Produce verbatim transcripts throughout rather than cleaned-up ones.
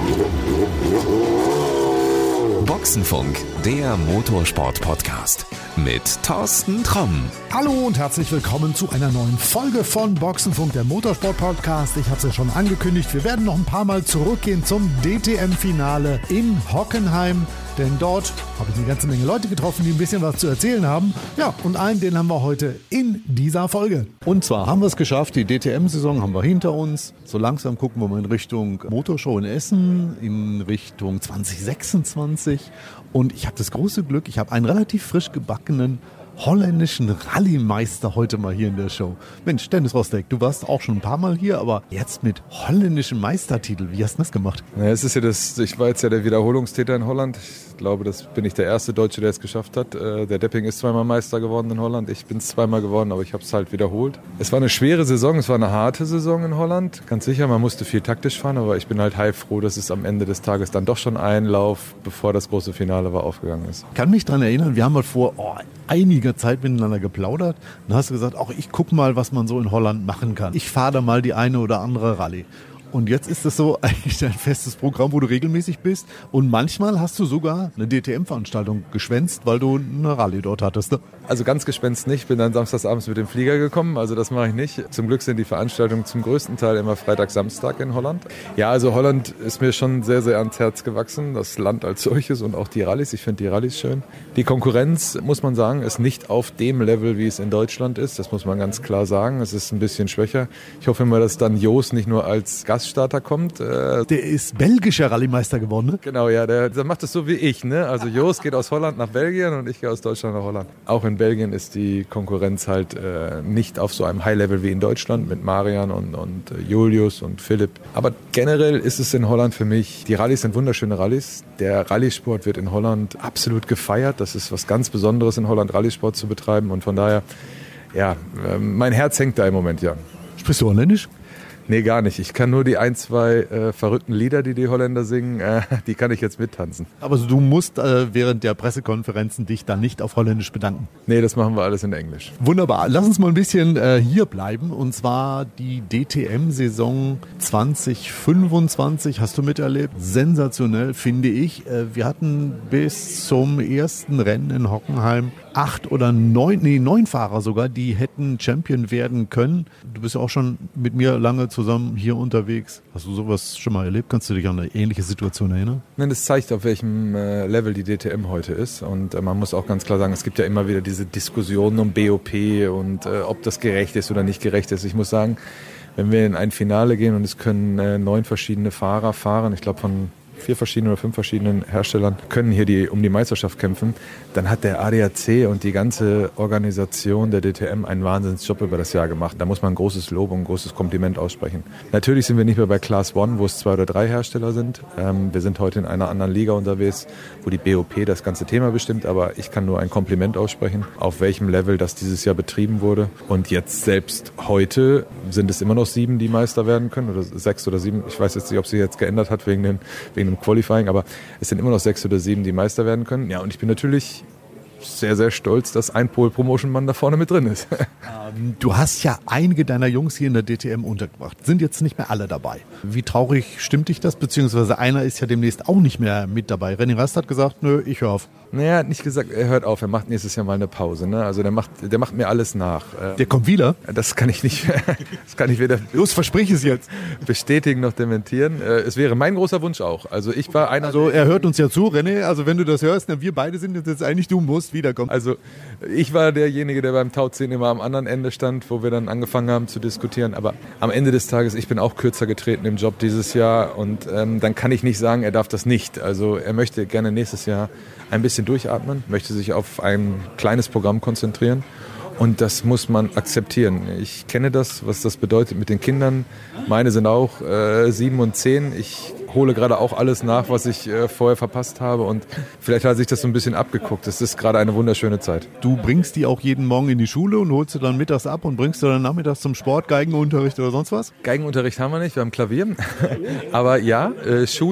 Boxenfunk, der Motorsport-Podcast mit Thorsten Tromm. Hallo und herzlich willkommen zu einer neuen Folge von Boxenfunk, der Motorsport-Podcast. Ich habe es ja schon angekündigt, wir werden noch ein paar Mal zurückgehen zum D T M-Finale in Hockenheim. Denn dort habe ich eine ganze Menge Leute getroffen, die ein bisschen was zu erzählen haben. Ja, und einen, den haben wir heute in dieser Folge. Und zwar haben wir es geschafft, die D T M-Saison haben wir hinter uns. So langsam gucken wir mal in Richtung Motorshow in Essen, in Richtung zwanzig sechsundzwanzig. Und ich habe das große Glück, ich habe einen relativ frisch gebackenen holländischen Rallye-Meister heute mal hier in der Show. Mensch, Dennis Rostek, du warst auch schon ein paar Mal hier, aber jetzt mit holländischen Meistertitel. Wie hast du das gemacht? Ja, es ist ja das, ich war jetzt ja der Wiederholungstäter in Holland. Ich glaube, das bin ich der erste Deutsche, der es geschafft hat. Der Depping ist zweimal Meister geworden in Holland. Ich bin es zweimal geworden, aber ich habe es halt wiederholt. Es war eine schwere Saison, es war eine harte Saison in Holland. Ganz sicher, man musste viel taktisch fahren, aber ich bin halt heilfroh, dass es am Ende des Tages dann doch schon ein Lauf, bevor das große Finale war, aufgegangen ist. Ich kann mich daran erinnern, wir haben mal vor oh, einiger Zeit miteinander geplaudert. Dann hast du gesagt, auch ich guck mal, was man so in Holland machen kann. Ich fahre da mal die eine oder andere Rallye. Und jetzt ist das so eigentlich ein festes Programm, wo du regelmäßig bist. Und manchmal hast du sogar eine D T M-Veranstaltung geschwänzt, weil du eine Rallye dort hattest. Ne? Also ganz geschwänzt nicht. Bin dann samstagsabends mit dem Flieger gekommen. Also das mache ich nicht. Zum Glück sind die Veranstaltungen zum größten Teil immer Freitag, Samstag in Holland. Ja, also Holland ist mir schon sehr, sehr ans Herz gewachsen. Das Land als solches und auch die Rallyes. Ich finde die Rallyes schön. Die Konkurrenz, muss man sagen, ist nicht auf dem Level, wie es in Deutschland ist. Das muss man ganz klar sagen. Es ist ein bisschen schwächer. Ich hoffe immer, dass dann Jos nicht nur als Gast Starter kommt. Der ist belgischer Rallye-Meister geworden, ne? Genau, ja, der, der macht es so wie ich, ne? Also Jos geht aus Holland nach Belgien und ich gehe aus Deutschland nach Holland. Auch in Belgien ist die Konkurrenz halt äh, nicht auf so einem High-Level wie in Deutschland mit Marian und, und äh, Julius und Philipp. Aber generell ist es in Holland für mich, die Rallyes sind wunderschöne Rallyes. Der Rallyesport wird in Holland absolut gefeiert. Das ist was ganz Besonderes in Holland, Rallyesport zu betreiben und von daher, ja, äh, mein Herz hängt da im Moment, ja. Sprichst du Holländisch? Nee, gar nicht. Ich kann nur die ein, zwei äh, verrückten Lieder, die die Holländer singen, äh, die kann ich jetzt mittanzen. Aber du musst äh, während der Pressekonferenzen dich dann nicht auf Holländisch bedanken. Nee, das machen wir alles in Englisch. Wunderbar. Lass uns mal ein bisschen äh, hier bleiben. Und zwar die D T M-Saison zwanzig fünfundzwanzig hast du miterlebt. Sensationell, finde ich. Äh, wir hatten bis zum ersten Rennen in Hockenheim acht oder neun, nee, neun Fahrer sogar, die hätten Champion werden können. Du bist ja auch schon mit mir lange zusammen hier unterwegs. Hast du sowas schon mal erlebt? Kannst du dich an eine ähnliche Situation erinnern? Nein, das zeigt, auf welchem äh, Level die D T M heute ist. Und äh, man muss auch ganz klar sagen, es gibt ja immer wieder diese Diskussionen um B O P und äh, ob das gerecht ist oder nicht gerecht ist. Ich muss sagen, wenn wir in ein Finale gehen und es können äh, neun verschiedene Fahrer fahren, ich glaube von vier verschiedenen oder fünf verschiedenen Herstellern können hier die, um die Meisterschaft kämpfen, dann hat der A D A C und die ganze Organisation der D T M einen Wahnsinnsjob über das Jahr gemacht. Da muss man ein großes Lob und ein großes Kompliment aussprechen. Natürlich sind wir nicht mehr bei Class One, wo es zwei oder drei Hersteller sind. Ähm, wir sind heute in einer anderen Liga unterwegs, wo die B O P das ganze Thema bestimmt, aber ich kann nur ein Kompliment aussprechen, auf welchem Level das dieses Jahr betrieben wurde. Und jetzt selbst heute sind es immer noch sieben, die Meister werden können, oder sechs oder sieben. Ich weiß jetzt nicht, ob sie jetzt geändert hat wegen den, wegen dem Qualifying, aber es sind immer noch sechs oder sieben, die Meister werden können. Ja, und ich bin natürlich sehr, sehr stolz, dass ein Pole-Promotion-Mann da vorne mit drin ist. Ähm, du hast ja einige deiner Jungs hier in der D T M untergebracht. Sind jetzt nicht mehr alle dabei. Wie traurig stimmt dich das? Beziehungsweise einer ist ja demnächst auch nicht mehr mit dabei. René Rast hat gesagt, nö, ich höre auf. Naja, er hat nicht gesagt, er hört auf, er macht nächstes Jahr mal eine Pause. Ne? Also der macht, der macht mir alles nach. Der kommt wieder? Das kann ich nicht, das kann ich weder Los, versprich es jetzt. bestätigen noch dementieren. Es wäre mein großer Wunsch auch. Also ich war einer. Also er hört uns ja zu, René. Also wenn du das hörst, na, wir beide sind jetzt eigentlich, du musst wiederkommen. Also ich war derjenige, der beim Tauziehen immer am anderen Ende stand, wo wir dann angefangen haben zu diskutieren. Aber am Ende des Tages, ich bin auch kürzer getreten im Job dieses Jahr und ähm, dann kann ich nicht sagen, er darf das nicht. Also er möchte gerne nächstes Jahr ein bisschen durchatmen, möchte sich auf ein kleines Programm konzentrieren und das muss man akzeptieren. Ich kenne das, was das bedeutet mit den Kindern. Meine sind auch äh, sieben und zehn. Ich hole gerade auch alles nach, was ich äh, vorher verpasst habe und vielleicht hat sich das so ein bisschen abgeguckt. Es ist gerade eine wunderschöne Zeit. Du bringst die auch jeden Morgen in die Schule und holst du dann mittags ab und bringst du dann nachmittags zum Sport, Geigenunterricht oder sonst was? Geigenunterricht haben wir nicht, wir haben Klavier. Aber ja, äh, Schule,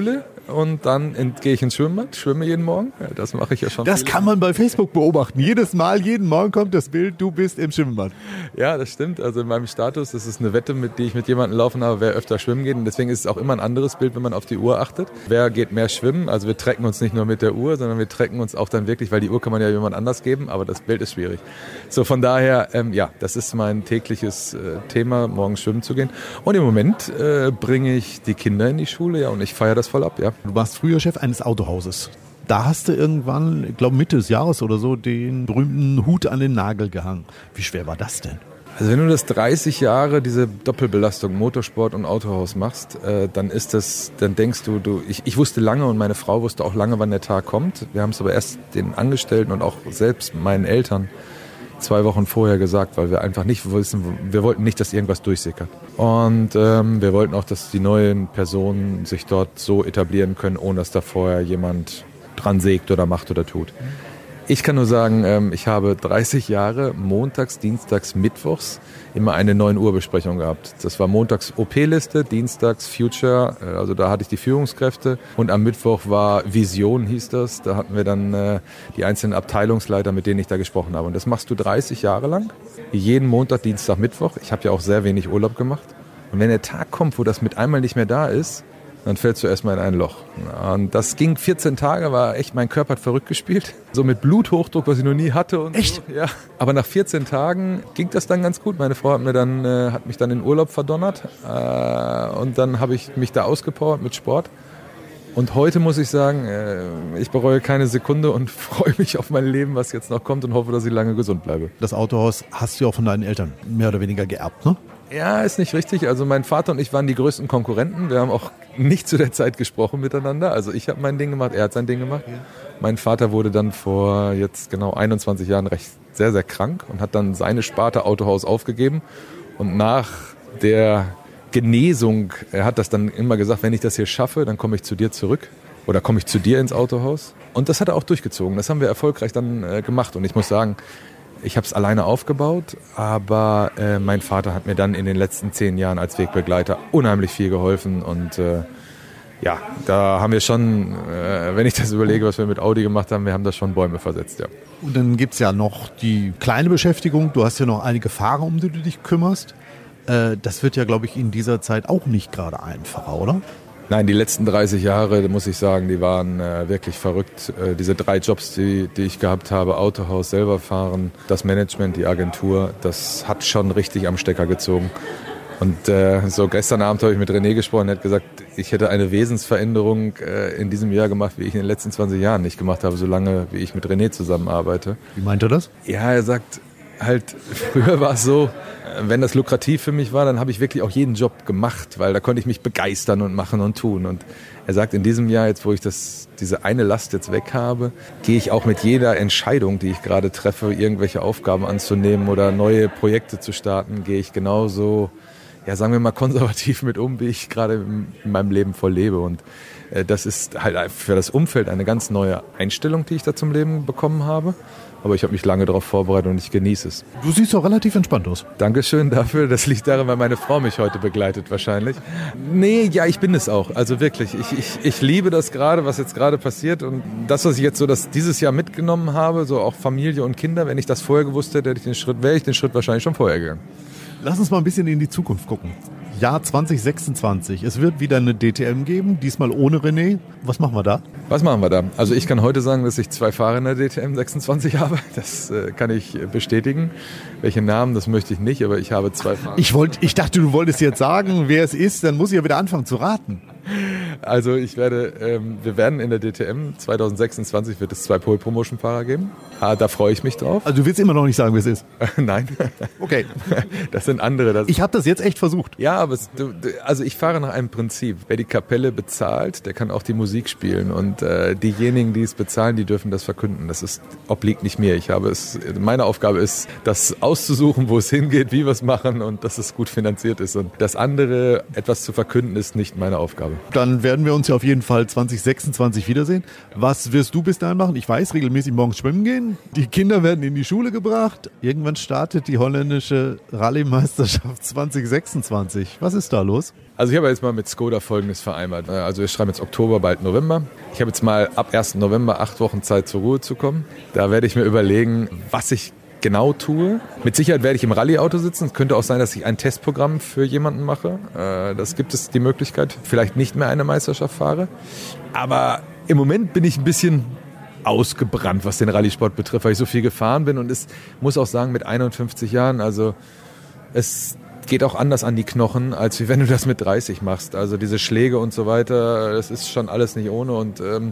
und dann in, gehe ich ins Schwimmbad, schwimme jeden Morgen. Das mache ich ja schon. Das kann man bei Facebook beobachten. Jedes Mal, jeden Morgen kommt das Bild, du bist im Schwimmbad. Ja, das stimmt. Also in meinem Status, das ist eine Wette, mit die ich mit jemandem laufen habe, wer öfter schwimmen geht. Und deswegen ist es auch immer ein anderes Bild, wenn man auf die Uhr achtet. Wer geht mehr schwimmen? Also wir tracken uns nicht nur mit der Uhr, sondern wir tracken uns auch dann wirklich, weil die Uhr kann man ja jemand anders geben, aber das Bild ist schwierig. So von daher, ähm, ja, das ist mein tägliches äh, Thema, morgens schwimmen zu gehen. Und im Moment äh, bringe ich die Kinder in die Schule, ja, und ich feiere das voll ab, ja. Du warst früher Chef eines Autohauses. Da hast du irgendwann, ich glaube Mitte des Jahres oder so, den berühmten Hut an den Nagel gehangen. Wie schwer war das denn? Also wenn du das dreißig Jahre diese Doppelbelastung Motorsport und Autohaus machst, äh, dann ist das, dann denkst du, du ich, ich wusste lange und meine Frau wusste auch lange, wann der Tag kommt. Wir haben es aber erst den Angestellten und auch selbst meinen Eltern zwei Wochen vorher gesagt, weil wir einfach nicht wissen, wir wollten nicht, dass irgendwas durchsickert. Und ähm, wir wollten auch, dass die neuen Personen sich dort so etablieren können, ohne dass da vorher jemand dran sägt oder macht oder tut. Ich kann nur sagen, ähm, ich habe dreißig Jahre montags, dienstags, mittwochs immer eine neun Uhr Besprechung gehabt. Das war montags O P-Liste, dienstags Future, äh, also da hatte ich die Führungskräfte. Und am Mittwoch war Vision, hieß das. Da hatten wir dann äh, die einzelnen Abteilungsleiter, mit denen ich da gesprochen habe. Und das machst du dreißig Jahre lang, jeden Montag, Dienstag, Mittwoch. Ich habe ja auch sehr wenig Urlaub gemacht. Und wenn der Tag kommt, wo das mit einmal nicht mehr da ist, dann fällst du erstmal in ein Loch. Und das ging vierzehn Tage, war echt, mein Körper hat verrückt gespielt. So mit Bluthochdruck, was ich noch nie hatte. Und echt? So. Ja. Aber nach vierzehn Tagen ging das dann ganz gut. Meine Frau hat, mir dann, äh, hat mich dann in Urlaub verdonnert. Äh, und dann habe ich mich da ausgepowert mit Sport. Und heute muss ich sagen, äh, ich bereue keine Sekunde und freue mich auf mein Leben, was jetzt noch kommt und hoffe, dass ich lange gesund bleibe. Das Autohaus hast du ja auch von deinen Eltern mehr oder weniger geerbt, ne? Ja, ist nicht richtig. Also mein Vater und ich waren die größten Konkurrenten. Wir haben auch nicht zu der Zeit gesprochen miteinander. Also ich habe mein Ding gemacht, er hat sein Ding gemacht. Ja. Mein Vater wurde dann vor jetzt genau einundzwanzig Jahren recht sehr, sehr krank und hat dann seine Sparte Autohaus aufgegeben. Und nach der Genesung, er hat das dann immer gesagt, wenn ich das hier schaffe, dann komme ich zu dir zurück oder komme ich zu dir ins Autohaus. Und das hat er auch durchgezogen. Das haben wir erfolgreich dann äh, gemacht. Und ich muss sagen, ich habe es alleine aufgebaut, aber äh, mein Vater hat mir dann in den letzten zehn Jahren als Wegbegleiter unheimlich viel geholfen und äh, ja, da haben wir schon, äh, wenn ich das überlege, was wir mit Audi gemacht haben, wir haben da schon Bäume versetzt, ja. Und dann gibt's ja noch die kleine Beschäftigung, du hast ja noch einige Fahrer, um die du dich kümmerst. Äh, das wird ja, glaube ich, in dieser Zeit auch nicht gerade einfacher, oder? Nein, die letzten dreißig Jahre, muss ich sagen, die waren äh, wirklich verrückt. Äh, diese drei Jobs, die, die ich gehabt habe, Autohaus, selber fahren, das Management, die Agentur, das hat schon richtig am Stecker gezogen. Und äh, so gestern Abend habe ich mit René gesprochen, er hat gesagt, ich hätte eine Wesensveränderung äh, in diesem Jahr gemacht, wie ich in den letzten zwanzig Jahren nicht gemacht habe, so lange wie ich mit René zusammenarbeite. Wie meint er das? Ja, er sagt halt, früher war es so, wenn das lukrativ für mich war, dann habe ich wirklich auch jeden Job gemacht, weil da konnte ich mich begeistern und machen und tun. Und er sagt, in diesem Jahr, jetzt wo ich das, diese eine Last jetzt weg habe, gehe ich auch mit jeder Entscheidung, die ich gerade treffe, irgendwelche Aufgaben anzunehmen oder neue Projekte zu starten, gehe ich genauso, ja, sagen wir mal, konservativ mit um, wie ich gerade in meinem Leben voll lebe. Und äh, das ist halt für das Umfeld eine ganz neue Einstellung, die ich da zum Leben bekommen habe. Aber ich habe mich lange darauf vorbereitet und ich genieße es. Du siehst doch relativ entspannt aus. Dankeschön dafür. Das liegt daran, weil meine Frau mich heute begleitet wahrscheinlich. Nee, ja, ich bin es auch. Also wirklich. Ich, ich, ich liebe das gerade, was jetzt gerade passiert. Und das, was ich jetzt so das dieses Jahr mitgenommen habe, so auch Familie und Kinder, wenn ich das vorher gewusst hätte, hätte ich den Schritt, wäre ich den Schritt wahrscheinlich schon vorher gegangen. Lass uns mal ein bisschen in die Zukunft gucken. Jahr zwanzig sechsundzwanzig. Es wird wieder eine D T M geben, diesmal ohne René. Was machen wir da? Was machen wir da? Also ich kann heute sagen, dass ich zwei Fahrer in der D T M sechsundzwanzig habe. Das äh, kann ich bestätigen. Welche Namen, das möchte ich nicht, aber ich habe zwei Fahrer. Ich, wollt, ich dachte, du wolltest jetzt sagen, wer es ist, dann muss ich ja wieder anfangen zu raten. Also ich werde, ähm, wir werden in der D T M zwanzig sechsundzwanzig wird es zwei Pole-Promotion-Fahrer geben. Ah, da freue ich mich drauf. Also du willst immer noch nicht sagen, wer es ist? Nein. Okay. Das sind andere. Das ich habe das jetzt echt versucht. Ja, aber es, du, also ich fahre nach einem Prinzip. Wer die Kapelle bezahlt, der kann auch die Musik spielen. Und äh, diejenigen, die es bezahlen, die dürfen das verkünden. Das ist, obliegt nicht mir. Ich habe es, meine Aufgabe ist, das auszusuchen, wo es hingeht, wie wir es machen und dass es gut finanziert ist. Und das andere, etwas zu verkünden, ist nicht meine Aufgabe. Dann werden wir uns ja auf jeden Fall zwanzig sechsundzwanzig wiedersehen. Was wirst du bis dahin machen? Ich weiß, regelmäßig morgens schwimmen gehen. Die Kinder werden in die Schule gebracht. Irgendwann startet die holländische Rallye-Meisterschaft zwanzig sechsundzwanzig. Was ist da los? Also ich habe jetzt mal mit Skoda Folgendes vereinbart. Also wir schreiben jetzt Oktober, bald November. Ich habe jetzt mal ab ersten November acht Wochen Zeit, zur Ruhe zu kommen. Da werde ich mir überlegen, was ich genau tue. Mit Sicherheit werde ich im Rallye-Auto sitzen. Es könnte auch sein, dass ich ein Testprogramm für jemanden mache. Das gibt es die Möglichkeit. Vielleicht nicht mehr eine Meisterschaft fahre. Aber im Moment bin ich ein bisschen ausgebrannt, was den Rallye-Sport betrifft, weil ich so viel gefahren bin. Und es muss auch sagen, mit einundfünfzig Jahren, also es geht auch anders an die Knochen, als wie wenn du das mit dreißig machst. Also diese Schläge und so weiter, das ist schon alles nicht ohne. Und ähm,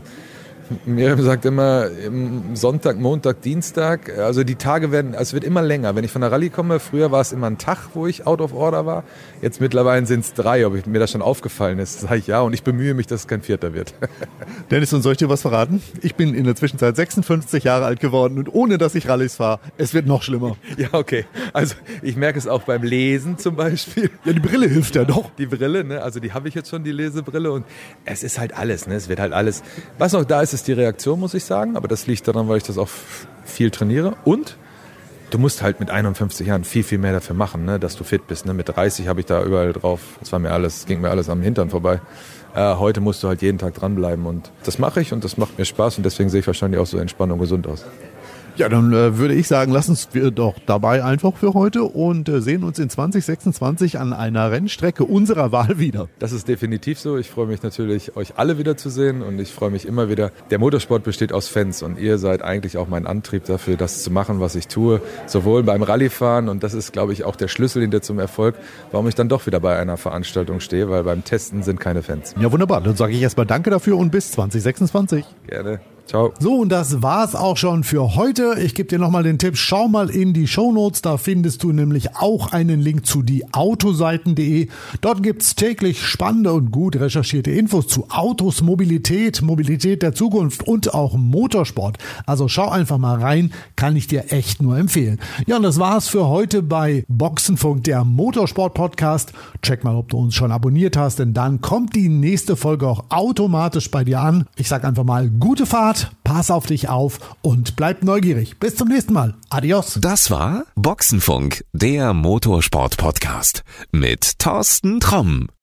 Miriam sagt immer, Sonntag, Montag, Dienstag, also die Tage werden, also es wird immer länger. Wenn ich von der Rallye komme, früher war es immer ein Tag, wo ich out of order war. Jetzt mittlerweile sind es drei, ob ich, mir das schon aufgefallen ist, sage ich ja. Und ich bemühe mich, dass es kein Vierter wird. Dennis, und soll ich dir was verraten? Ich bin in der Zwischenzeit sechsundfünfzig Jahre alt geworden und ohne, dass ich Rallyes fahre, es wird noch schlimmer. Ja, okay. Also ich merke es auch beim Lesen zum Beispiel. Ja, die Brille hilft ja doch. Die Brille, ne? Also die habe ich jetzt schon, die Lesebrille. Und es ist halt alles, ne? Es wird halt alles. Was noch da ist, ist die Reaktion, muss ich sagen. Aber das liegt daran, weil ich das auch viel trainiere. Und du musst halt mit einundfünfzig Jahren viel, viel mehr dafür machen, ne? Dass du fit bist. Ne? Mit dreißig habe ich da überall drauf. Das war mir alles, ging mir alles am Hintern vorbei. Äh, heute musst du halt jeden Tag dranbleiben. Und das mache ich und das macht mir Spaß. Und deswegen sehe ich wahrscheinlich auch so entspannt und gesund aus. Ja, dann äh, würde ich sagen, lassen wir doch dabei einfach für heute und äh, sehen uns in zwanzig sechsundzwanzig an einer Rennstrecke unserer Wahl wieder. Das ist definitiv so. Ich freue mich natürlich, euch alle wiederzusehen und ich freue mich immer wieder. Der Motorsport besteht aus Fans und ihr seid eigentlich auch mein Antrieb dafür, das zu machen, was ich tue. Sowohl beim Rallyefahren und das ist, glaube ich, auch der Schlüssel hinter zum Erfolg, warum ich dann doch wieder bei einer Veranstaltung stehe, weil beim Testen sind keine Fans. Ja, wunderbar. Dann sage ich erstmal danke dafür und bis zwanzig sechsundzwanzig. Gerne. Ciao. So, und das war's auch schon für heute. Ich gebe dir nochmal den Tipp, schau mal in die Shownotes, da findest du nämlich auch einen Link zu dieautoseiten punkt de. Dort gibt's täglich spannende und gut recherchierte Infos zu Autos, Mobilität, Mobilität der Zukunft und auch Motorsport. Also schau einfach mal rein, kann ich dir echt nur empfehlen. Ja, und das war's für heute bei Boxenfunk, der Motorsport-Podcast. Check mal, ob du uns schon abonniert hast, denn dann kommt die nächste Folge auch automatisch bei dir an. Ich sag einfach mal, gute Fahrt. Pass auf dich auf und bleib neugierig. Bis zum nächsten Mal. Adios. Das war Boxenfunk, der Motorsport-Podcast mit Thorsten Tromm.